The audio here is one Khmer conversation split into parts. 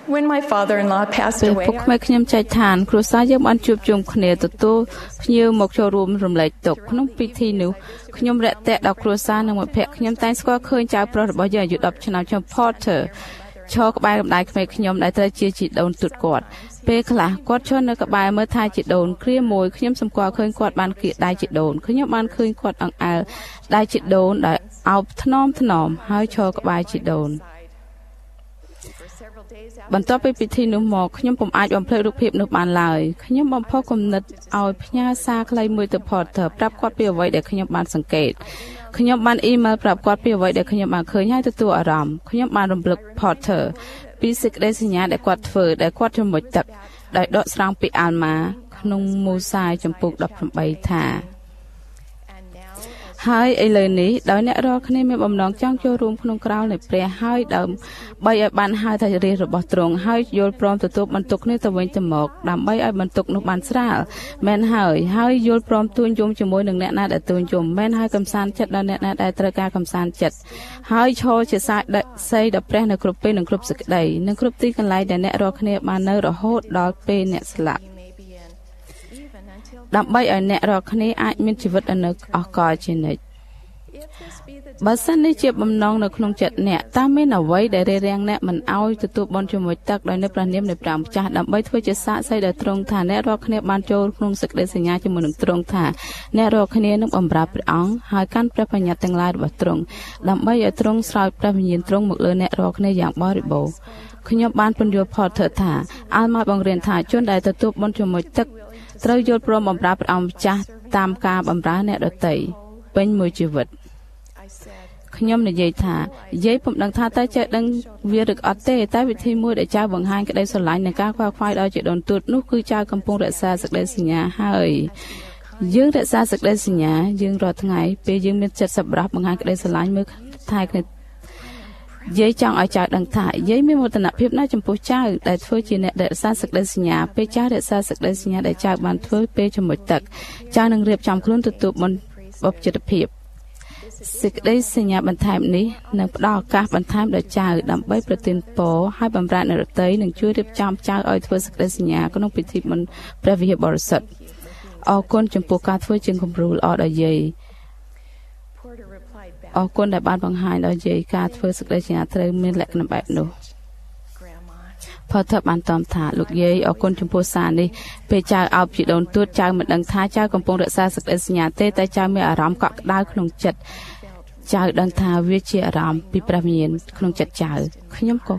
When my father-in-law passed away, ពួកខ្ញុំចែកឋានគ្រួសារយើងបានជួបជុំគ្នាទទួលភ្ញៀវមកចូលរួមរំលែកទុក្ខក្នុងពិធីនោះខ្ញុំរាក់ទាក់ដល់គ្រួសារនិងមិត្តភ័ក្តិខ្ញុំតែងស្គាល់ឃើញចៅប្រុសរបស់យើងអាយុ10ឆ្នាំឈ្មោះ Porter ឈរក្បែរកម្ដាយក្មេងខ្ញុំដែលត្រូវជាជីដូនទូតគាត់ពេលខ្លះគាត់ឈរនៅក្បែរមើលថែជីដូនគ្រាមួយខ្ញុំសម្គាល់ឃើញគាត់បានគៀកដៃជីដូនខ្ញុំបានឃើញគាត់អង្អែលដៃជីដូនដែលអោបថ្នមហើយឈរក្បែរជីដូនបន្ទាប់ពីពិធីនោះមកខ្ញុំពុំអាចបំភ្លេចរូបភាពនោះបានឡើយខ្ញុំបំផុសគំនិតឲ្យផ្ញើសារខ្លីមួយទៅ Porter ប្រាប់គាត់ពីអ្វីដែលខ្ញុំបានសង្កេតខ្ញុំបានអ៊ីមែលប្រាប់គាត់ពីអ្វីដែលខ្ញុំបានឃើញហើយទទួលអារម្មណ៍ខ្ញុំបានរំលឹក Porter ពីសេចក្តីសញ្ញាដែលគាត់ធ្វើដែលគាត់ជំនួយទឹកដោយដកស្រង់ពីអាល់ម៉ាក្នុងមូសាយចំពុក18ថាហើយឥឡូវនេះដោយអ្នករាល់គ្នាមានបំណងចង់ចូលរួមក្នុងក្រោលនៃព្រះហើយដើម្បីឲ្យបានហៅថារាជរបស់ទ្រង់ហើយយល់ព្រមទទួលបន្ទុកនេះទៅវិញទៅមកដើម្បីឲ្យបន្ទុកនោះបានស្រាលមែនហើយយល់ព្រមទួញយំជាមួយនឹងអ្នកណាដែលទួញយំមែនហើយកំសាន្តចិត្តដល់អ្នកណាដែលត្រូវការកំសាន្តចិត្តហើយឈរជាសាយសីដល់ព្រះនៅគ្រប់ពេលនិងគ្រប់សេចក្តីនិងគ្រប់ទីកន្លែងដែលអ្នករាល់គ្នាបាននៅរហូតដល់ពេលអ្នកស្លាប់ដើម្បីឲ្យអ្នករាល់គ្នាអាចមានជីវិតនៅអកលជានិច្ចបើសិននេះជាបំណងនៅក្នុងចិត្តអ្នកតើមានអ្វីដែលរារាំងអ្នកមិនឲ្យទទួលបុណ្យជាមួយទឹកដោយនៅព្រះនាមនៃព្រះម្ចាស់ដើម្បីធ្វើជាសាក្សីដល់ទ្រង់ថាអ្នករាល់គ្នាបានចូលក្នុងសេចក្តីសញ្ញាជាមួយនឹងទ្រង់ថាអ្នករាល់គ្នានឹងបម្រើព្រះអង្គហើយកាន់ព្រះបញ្ញត្តិទាំងឡាយរបស់ទ្រង់ដើម្បីឲ្យទ្រង់ស្រោចព្រះវិញ្ញាណទ្រង់មកលើអ្នករាល់គ្នាយ៉ាងបរិបូរណ៍ខ្ញុំបានពន្យល់ផតធ្វើថាអាល់ម៉ាបង្រៀនថាជនដែលទទួលបុណ្យជាមួយទឹកត្រូវយល់ព្រមបម្រើព្រះអង្គម្ចាស់តាមការបម្រើអ្នកដទៃពេញមួយជីវិតខ្ញុំនិយាយថាយាយពុំដឹងថាតើចេះដឹងវាឬអត់ទេតែវិធីមួយដែលចៅបង្ហាញក្តីស្រឡាញ់និងការខ្វល់ខ្វាយដល់ជីដូនទូតនោះគឺចៅកំពុងរក្សាសេចក្តីសញ្ញាហើយយើងរក្សាសេចក្តីសញ្ញាយើងរាល់ថ្ងៃពេលយើងមានចិត្តសប្បុរសបង្ហាញក្តីស្រឡាញ់មើលថែគ្នាយាយចង់ឲ្យចៅដឹងថាយាយមានមោទនភាពណាស់ចំពោះចៅដែលធ្វើជាអ្នករក្សាសេចក្តីសញ្ញាពេលចៅរក្សាសេចក្តីសញ្ញាដែលចៅបានធ្វើពេលជាមួយទឹកចៅនឹងរៀបចំខ្លួនទទួលបុណ្យបព្វជិតភាពសេចក្តីសញ្ញាបន្ថែមនេះនឹងផ្ដល់ឱកាសបន្ថែមដល់ចៅដើម្បីប្រទានពរឲ្យបម្រើអ្នកដទៃនិងជួយរៀបចំចៅឲ្យធ្វើសេចក្តីសញ្ញាក្នុងពិធីបុណ្យព្រះវិហារបរិសុទ្ធអរគុណចំពោះការធ្វើជាគំរូល្អដល់យាយអរគុណដែលបានបង្ហាញដល់យាយការធ្វើសេចក្តីសញ្ញាត្រូវមានលក្ខណៈបែបនោះផតបានតមថាលោកយាយអរគុណចំពោះសារនេះពេលចៅអោបជីដូនទួតចៅមិនដឹងថាចៅកំពុងរក្សាសេចក្តីសញ្ញាទេតែចៅមានអារម្មណ៍កក់ក្ដៅក្នុងចិត្តចៅដឹងថាវាជាអារម្មណ៍ពីព្រះវិញ្ញាណក្នុងចិត្តចៅខ្ញុំក៏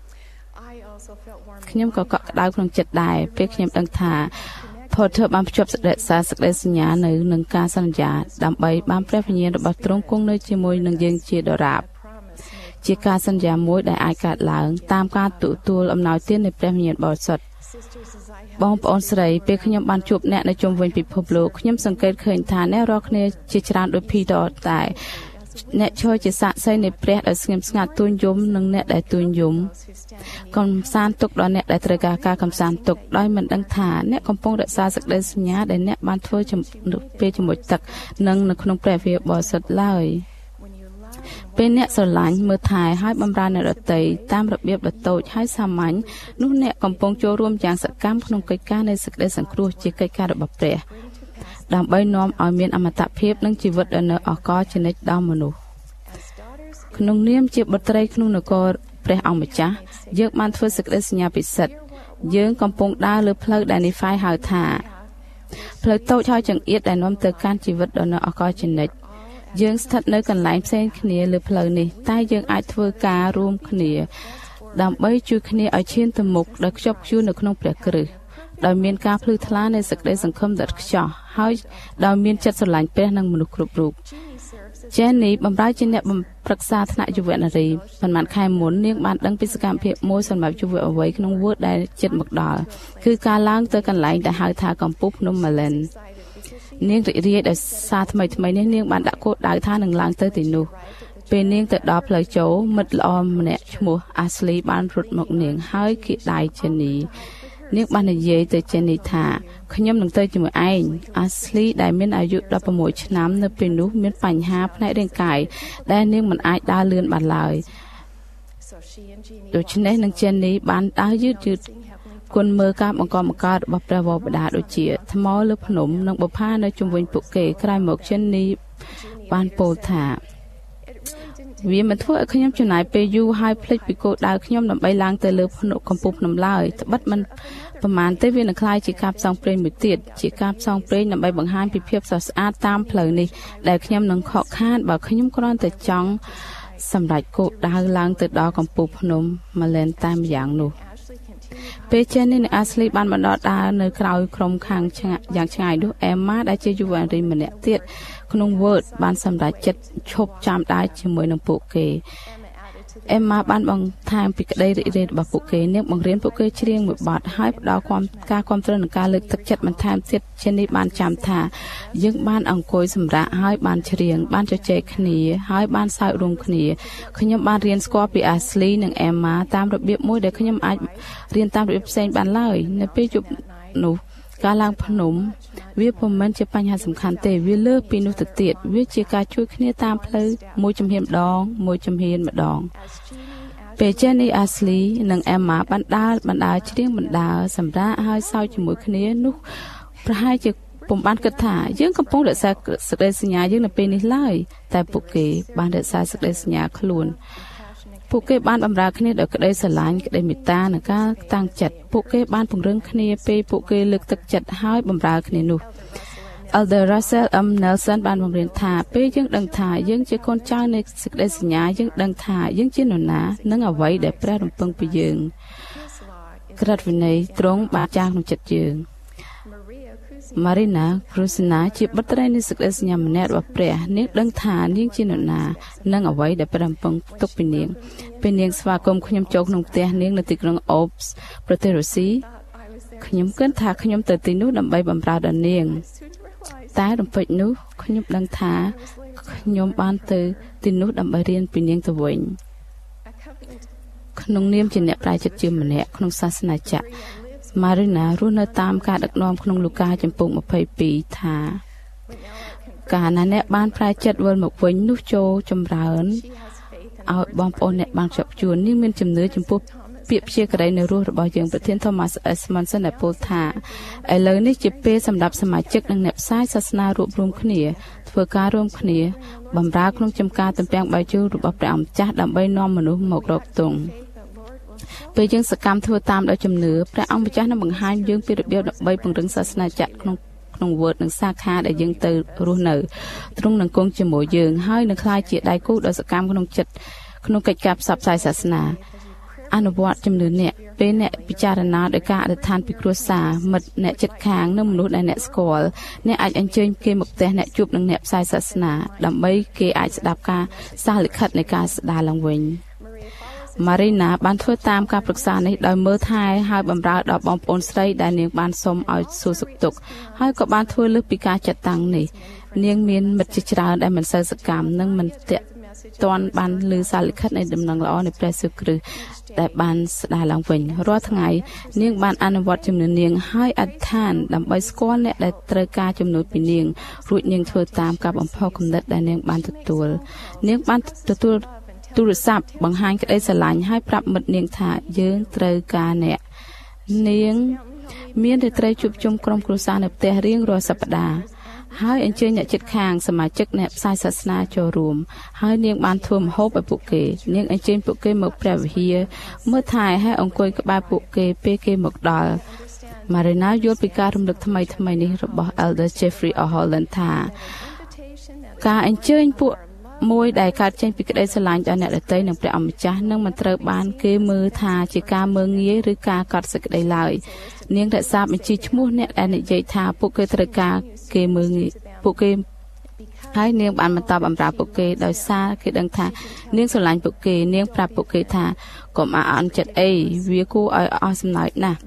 កក់ក្ដៅក្នុងចិត្តដែរពេលខ្ញុំដឹងថាផតបានភ្ជាប់សេចក្តីសញ្ញានៅនឹងការសន្យាដើម្បីបានព្រះវិញ្ញាណរបស់ទ្រង់គង់នៅជាមួយនឹងយើងជាដរាបជាការសន្យាមួយដែលអាចកើតឡើងតាមការទទួលអំណោយទាននៃព្រះវិញ្ញាណបរិសុទ្ធបងប្អូនស្រីពេលខ្ញុំបានជួបអ្នកនៅជុំវិញពិភពលោកខ្ញុំសង្កេតឃើញថាអ្នករាល់គ្នាជាច្រើនដូចភីតតែអ្នកឈរជាសាក្សីនៃព្រះដែលស្ងៀមស្ងាត់ទួញយំនិងអ្នកដែលទួញយំកំសាន្តទុកដល់អ្នកដែលត្រូវការកំសាន្តទុកដោយមិនដឹងថាអ្នកកំពុងរក្សាសេចក្តីសញ្ញាដែលអ្នកបានធ្វើពេលជាមួយទឹកនិងនៅក្នុងព្រះវិហារបរិសុទ្ធឡើយពេលអ្នកស្រឡាញ់មើលថែហើយបម្រើអ្នកដទៃតាមរបៀបដ៏តូចហើយសាមញ្ញនោះអ្នកកំពុងចូលរួមយ៉ាងសកម្មក្នុងកិច្ចការនៃសេចក្តីសង្គ្រោះជាកិច្ចការរបស់ព្រះដើម្បីនាំឲ្យមានអមតភាពនិងជីវិតនៅអកលជានិច្ចដល់មនុស្សក្នុងនាមជាបុត្រីក្នុងនគរព្រះអង្គម្ចាស់យើងបានធ្វើសេចក្តីសញ្ញាពិសិដ្ឋយើងកំពុងដើរលើផ្លូវដែលនីហ្វាយហៅថាផ្លូវតូចហើយចង្អៀតដែលនាំទៅកាន់ជីវិតនៅអកលជានិច្ចយើងស្ថិតនៅកន្លែងផ្សេងគ្នាលើផ្លូវនេះតែយើងអាចធ្វើការរួមគ្នាដើម្បីជួយគ្នាឲ្យឈានទៅមុខដោយខ្ជាប់ខ្ជួននៅក្នុងព្រះគ្រឹះដោយមានការភ្លឺថ្លានៃសេចក្តីសង្ឃឹមដ៏ខ្ចោះហើយដោយមានចិត្តស្រឡាញ់ព្រះនិងមនុស្សគ្រប់រូបJenny បម្រើជាអ្នកប្រឹក្សាថ្នាក់យុវនារីប៉ុន្មានខែមុននាងបានដឹងពីសកម្មភាពមួយសម្រាប់យុវវ័យក្នុងវត្តដែលជិតមកដល់គឺការឡើងទៅកន្លែងដែលហៅថាកំពូលភ្នំម៉ាឡែននាងរីករាយដោយសារថ្មីនេះនាងបានដាក់គោលដៅថានឹងឡើងទៅទីនោះពេលនាងទៅដល់ផ្លូវចូលមិត្តល្អម្នាក់ឈ្មោះ Ashley បានរត់មកនាងហើយគៀកដៃ Jenny នាងបាននិយាយទៅ Jenny ថាខ្ញុំនឹងទៅជាមួយឯង Ashley ដែលមានអាយុ16ឆ្នាំនៅពេលនោះមានបញ្ហាផ្នែករាងកាយដែលនាងមិនអាចដើរលឿនបានឡើយដូច្នេះនឹងជានេះបានដើរយឺតគុណមើលការបង្កបង្កើតរបស់ព្រះវរបិតាដូចជាថ្មលើភ្នំនិងបុប្ផានៅជុំវិញពួកគេក្រោយមកជានេះបានពោលថាវាមិនធ្វើឲ្យខ្ញុំចំណាយពេលយូរហើយភ្លេចពីគោលដៅខ្ញុំដើម្បីឡើងទៅលើកំពូលភ្នំឡើយត្បិតមិនប្រមាណទេវានឹងคล้ายជាការផ្សងព្រេងមួយទៀតជាការផ្សងព្រេងដើម្បីបង្ហាញពីភាពស្រស់ស្អាតតាមផ្លូវនេះដែលខ្ញុំនឹងខកខានបើខ្ញុំគ្រាន់តែចង់សម្រេចគោលដៅឡើងទៅដល់កំពូលភ្នំម៉ាឡែនតាមយ៉ាងនោះពេលចេញនេះអាស្លីបានបណ្ដោះដើរនៅក្រោយក្រុមខាងយ៉ាងឆ្ងាយនោះអេម៉ាដែលជាយុវនារីម្នាក់ទៀតក្នុង Word បានសម្រេចចិត្តឈប់ចាំដើរជាមួយនឹងពួកគេអេម៉ាបានបង្ហាញពីក្តីរីករាយរបស់ពួកគេនាងបង្រៀនពួកគេច្រៀងមួយបទហើយផ្ដល់ការគាំទ្រនិងការលើកទឹកចិត្តបន្ថែមទៀតជានេះបានចាំថាយើងបានអង្គុយសម្រាកហើយបានច្រៀងបានជជែកគ្នាហើយបានសើចរួមគ្នាខ្ញុំបានរៀនស្គាល់ពីអាស្លីនិងអេម៉ាតាមរបៀបមួយដែលខ្ញុំអាចរៀនតាមរបៀបផ្សេងបានឡើយនៅពេលជប់នោះការឡើងភ្នំវាពុំមែនជាបញ្ហាសំខាន់ទេវាលើសពីនោះទៅទៀតវាជាការជួយគ្នាតាមផ្លូវមួយជំហានម្ដងមួយជំហានម្ដងពេលចេះនេះអាស្លីនិងអេម៉ាបានដើរច្រៀងបណ្ដើរសម្រាប់ហើយសើចជាមួយគ្នានោះប្រហែលជាពុំបានគិតថាយើងកំពុងរក្សាសេចក្តីសញ្ញាយើងនៅពេលនេះឡើយតែពួកគេបានរក្សាសេចក្តីសញ្ញាខ្លួនពួកគេបានបម្រើគ្នាដោយក្តីស្រឡាញ់ក្តីមេត្តានិងការតាំងចិត្តពួកគេបានពង្រឹងគ្នាពេលពួកគេលើកទឹកចិត្តហើយបម្រើគ្នានោះ Elder Russell M. Nelson បានបង្រៀនថាពេលយើងដឹងថាយើងជាកូនចៅនៃសេចក្តីសញ្ញាយើងដឹងថាយើងជានរណានិងអ្វីដែលព្រះរំពឹងពីយើងក្រឹតវិន័យត្រង់បានចាស់ក្នុងចិត្តយើង Marina Krusina ជាបុត្រីនៃសេចក្តីសញ្ញាម្នាក់របស់ព្រះនាងដឹងថានាងជានរណានិងអ្វីដែលព្រះរំពឹងទុកពីនាងពេលនាងស្វាគមន៍ខ្ញុំចូលក្នុងផ្ទះនាងនៅទីក្រុង Ops ប្រទេសរុស្ស៊ីខ្ញុំគិតថាខ្ញុំទៅទីនោះដើម្បីបម្រើដល់នាងតែរំពេចនោះខ្ញុំដឹងថាខ្ញុំបានទៅទីនោះដើម្បីរៀនពីនាងទៅវិញក្នុងនាមជាអ្នកប្រាជ្ញចិត្តជាម្នាក់ក្នុងសាសនាចាក់Marina រស់នៅតាមការដឹកនាំក្នុងលូកាចំពុក22ថាកាលណាអ្នកបានប្រែចិត្តវិលមកវិញនោះចូលចម្រើនឲ្យបងប្អូនអ្នកបានជាប់ជួននាងមានជំនឿចំពោះពាក្យព្យាករីនៅរស់របស់យើងប្រធាន Thomas S. Monson ដែលពោលថាឥឡូវនេះជាពេលសម្រាប់សមាជិកនិងអ្នកផ្សាយសាសនារួបរวมគ្នាធ្វើការរួមគ្នាបម្រើក្នុងចំការទំពាំងបាយជូររបស់ព្រះអង្គម្ចាស់ដើម្បីនាំមនុស្សមករកទង់ពេលយើងសកម្មធ្វើតាមដោយជំនឿព្រះអង្គម្ចាស់នឹងបង្ហាញយើងពីរបៀបដើម្បីពង្រឹងសាសនាចក្រក្នុង Word និងសាខាដែលយើងទៅរស់នៅទ្រង់នឹងគង់ជាមួយយើងហើយនឹងក្លាយជាដៃគូដ៏សកម្មក្នុងកិច្ចការផ្សព្វផ្សាយសាសនាអនុវត្តជំនឿអ្នកពេលអ្នកពិចារណាដោយការអធិដ្ឋានពីគ្រួសារមិត្តអ្នកជិតខាងនិងមនុស្សដែលអ្នកស្គាល់អ្នកអាចអញ្ជើញគេមកផ្ទះអ្នកជួបនឹងអ្នកផ្សាយសាសនាដើម្បីគេអាចស្ដាប់ការសារលិខិតនៃការស្ដារឡើងវិញ Marina បានធ្វើតាមការប្រឹក្សានេះដោយមើលថែហើយបម្រើដល់បងប្អូនស្រីដែលនាងបានសុំឲ្យសួរសុខទុក្ខហើយក៏បានធ្វើលើសពីការចាត់តាំងនេះនាងមានមិត្តជាច្រើនដែលមិនសូវសកម្មនិងមិនទាន់បានលើសារលិខិតនៃដំណឹងល្អនៃព្រះសូរគ្រីស្ទដែលបានស្ដារឡើងវិញរាល់ថ្ងៃនាងបានអនុវត្តជំនឿនាងហើយអធិដ្ឋានដើម្បីស្គាល់អ្នកដែលត្រូវការជំនួយពីនាងរួចនាងធ្វើតាមការបំផុសគំនិតដែលនាងបានទទួលនាងបានទទួលទូរស័ព្ទបង្ហាញក្តីស្រឡាញ់ហើយប្រាប់មិត្តនាងថាយើងត្រូវការអ្នកនាងមានរាត្រីជួបជុំក្រុមគ្រួសារនៅផ្ទះរៀងរាល់សប្តាហ៍ហើយអញ្ជើញអ្នកជិតខាងសមាជិកអ្នកផ្សាយសាសនាចូលរួមហើយនាងបានធ្វើម្ហូបឲ្យពួកគេនាងអញ្ជើញពួកគេមកព្រះវិហារមើលថែហើយអង្គុយក្បែរពួកគេពេលគេមកដល់ Marina យល់ពីការរំលឹកថ្មីនេះរបស់ Elder Jeffrey O'Holland ថាការអញ្ជើញពួកមួយដែលកើតចេញពីក្តីស្រឡាញ់ដល់អ្នកដទៃនិងព្រះអម្ចាស់នឹងមិនត្រូវបានគេមើលថាជាការមើលងាយឬការកត់សេចក្តីឡើយនាងរក្សាបញ្ជីឈ្មោះអ្នកដែលនិយាយថាពួកគេត្រូវការគេមើលងាយពួកគេហើយនាងបានបន្តបម្រើពួកគេដោយសារគេដឹងថានាងស្រឡាញ់ពួកគេនាងប្រាប់ពួកគេថាកុំអាក់អន់ចិត្តអីវាគួរឲ្យអស់សំណើចណាស់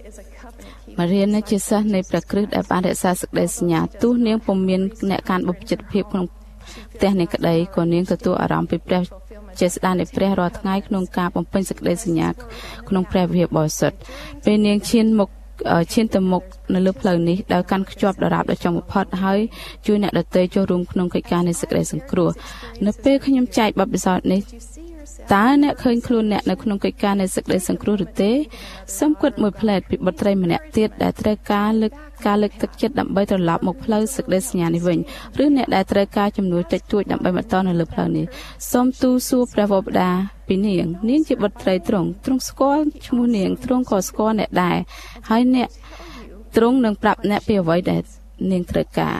Marina ជាសិស្សនៃព្រះគ្រីស្ទដែលបានរក្សាសេចក្តីសញ្ញាទោះនាងពុំមានអ្នកកាន់បុព្វជិតភាពក្នុងផ្ទះនៃក្តីក៏នាងទទួលអារម្មណ៍ពីព្រះចេស្តានៃព្រះរាល់ថ្ងៃក្នុងការបំពេញសេចក្តីសញ្ញាក្នុងព្រះវិហារបរិសុទ្ធពេលនាងឈានទៅមុខនៅលើផ្លូវនេះដោយកាន់ខ្ជាប់ដរាបដល់ចុងបំផុតហើយជួយអ្នកដទៃចូលរួមក្នុងកិច្ចការនៃសេចក្តីសង្គ្រោះនៅពេលខ្ញុំចែកបទពិសោធន៍នេះតើអ្នកឃើញខ្លួនអ្នកនៅក្នុងកិច្ចការនៃសេចក្តីសង្គ្រោះឬទេសូមគិតមួយផ្លែតពីបុត្រីម្នាក់ទៀតដែលត្រូវការលើកទឹកចិត្តដើម្បីត្រឡប់មកផ្លូវសេចក្តីសញ្ញានេះវិញឬអ្នកដែលត្រូវការជំនួយតិចតួចដើម្បីបន្តនៅលើផ្លូវនេះសូមទូលសួរព្រះវរបដាពីនាងជាបុត្រីទ្រង់ស្គាល់ឈ្មោះនាងទ្រង់ក៏ស្គាល់អ្នកដែរហើយអ្នកទ្រង់នឹងប្រាប់អ្នកពីអ្វីដែលនាងត្រូវការ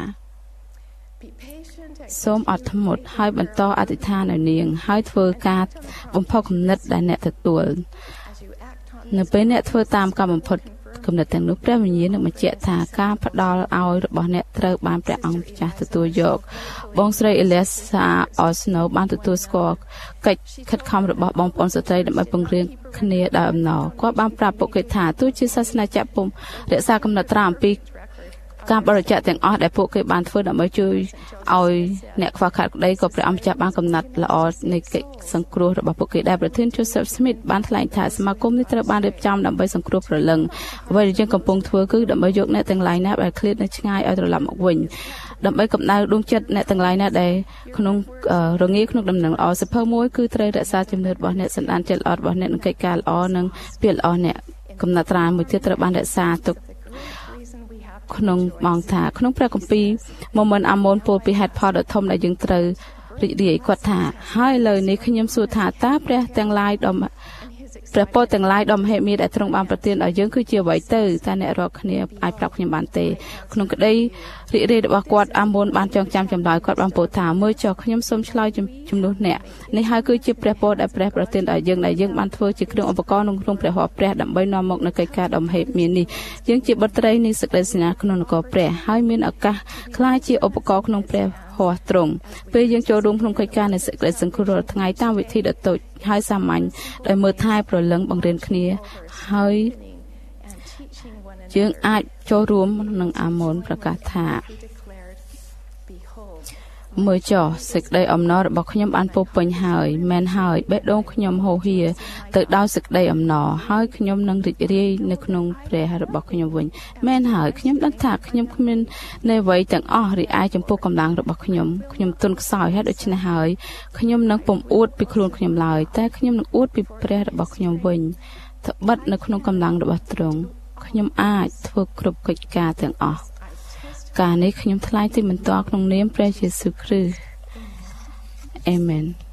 សូមអត់ធ្មត់ហើយបន្តអធិដ្ឋានឲ្យនាងហើយធ្វើការបំផុសគំនិតដែលអ្នកទទួលនៅពេលអ្នកធ្វើតាមការបំផុសគំនិតទាំងនោះព្រះវិញ្ញាណនឹងបញ្ជាក់ថាការផ្ដល់ឲ្យរបស់អ្នកត្រូវបានព្រះអង្គម្ចាស់ទទួលយកបងស្រីអេលីសាអសណូបានទទួលស្គាល់កិច្ចខិតខំរបស់បងប្អូនស្ត្រីដើម្បីពង្រៀនគ្នាដោយអំណរគាត់បានប្រាប់ពួកគេថាទោះជាសាសនាចាក់ពុំរក្សាកំណត់ត្រាអំពីការបរិច្ចាគទាំងអស់ដែលពួកគេបានធ្វើដើម្បីជួយឲ្យអ្នកខ្វះខាតក្តីក៏ព្រះអង្គម្ចាស់បានកំណត់ល្អនៃកិច្ចសង្គ្រោះរបស់ពួកគេដែលប្រធាន Joseph Smith បានថ្លែងថាសមាគមនេះត្រូវបានរៀបចំដើម្បីសង្គ្រោះព្រលឹងអ្វីដែលយើងកំពុងធ្វើគឺដើម្បីយកអ្នកទាំងឡាយណាដែលឃ្លាតនៅឆ្ងាយឲ្យត្រឡប់មកវិញដើម្បីកំដៅដួងចិត្តអ្នកទាំងឡាយណាដែលក្នុងរងាក្នុងដំណឹងល្អសិភៅមួយគឺត្រូវរក្សាជំនឿរបស់អ្នកសន្តានចិត្តល្អរបស់អ្នកនិងកិច្ចការល្អនិងពាក្យល្អអ្នកកំណត់ត្រាមួយទៀតត្រូវបានរក្សាទុកក្នុងបងថាក្នុងព្រះគម្ពីរមុំមិនអាម៉ូនពោលពីហេតុផលដ៏ធំដែលយើងត្រូវរីករាយគាត់ថាហើយឥឡូវនេះខ្ញុំសួរថាតើព្រះទាំងឡាយព្រះពរទាំងឡាយដ៏មហិមាដែលទ្រង់បានប្រទានឲ្យយើងគឺជាអ្វីទៅតើអ្នករាល់គ្នាអាចប្រាប់ខ្ញុំបានទេក្នុងក្តីរីករាយរបស់គាត់អាម៉ូនបានចងចាំចម្លើយគាត់បានពោលថាមើលចុះខ្ញុំសូមឆ្លើយជំនួសអ្នកនេះហើយគឺជាព្រះពរដែលព្រះប្រទានឲ្យយើងដែលយើងបានធ្វើជាគ្រឿងឧបករណ៍ក្នុងព្រះហស្ថព្រះដើម្បីនាំមកនូវកិច្ចការដ៏មហិមានេះយើងជាបុត្រីនៃសេចក្តីសញ្ញាក្នុងនគរព្រះហើយមានឱកាសក្លាយជាឧបករណ៍ក្នុងព្រះហស្ថទ្រង់ពេលយើងចូលរួមក្នុងកិច្ចការនៃសេចក្តីសង្គ្រោះរាល់ថ្ងៃតាមវិធីដ៏តូចហើយសាមញ្ញដោយមើលថែប្រលឹងបង្រៀនគ្នាហើយយើងអាចចូលរួមនឹងអាម៉ូនប្រកាសថាមើលចុះសេចក្តីអំណររបស់ខ្ញុំបានពោពេញហើយមែនហើយបេះដូងខ្ញុំហូរហៀទៅដោយសេចក្តីអំណរហើយខ្ញុំនឹងរីករាយនៅក្នុងព្រះរបស់ខ្ញុំវិញមែនហើយខ្ញុំដឹងថាខ្ញុំគ្មាននៃអ្វីទាំងអស់រីឯចំពោះកម្លាំងរបស់ខ្ញុំទន់ខ្សោយហើយដូច្នេះហើយខ្ញុំនឹងពុំអួតពីខ្លួនខ្ញុំឡើយតែខ្ញុំនឹងអួតពីព្រះរបស់ខ្ញុំវិញត្បិតនៅក្នុងកម្លាំងរបស់ទ្រង់ខ្ញុំអាចធ្វើគ្រប់កិច្ចការទាំងអស់ការនេះខ្ញុំថ្លែងទីបន្ទាល់ក្នុងនាមព្រះយេស៊ូវគ្រីស្ទអាមែន